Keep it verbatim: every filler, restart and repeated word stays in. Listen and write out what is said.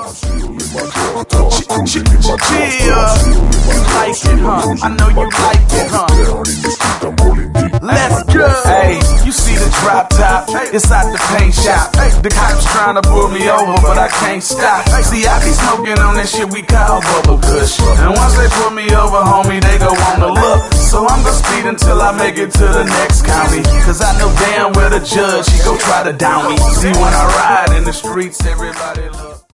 Chill, you like it, huh? I know you like it, huh? Let's go. Hey, you see the drop top? It's at the paint shop. The cops trying to pull me over, but I can't stop. See, I be smoking on that shit we call bubble kush. And once they pull me over, homie, they go on the look. So I'm gonna speed until I make it to the next county. Cause I know damn well the judge, he go try to down me. See, when I ride in the streets, everybody look.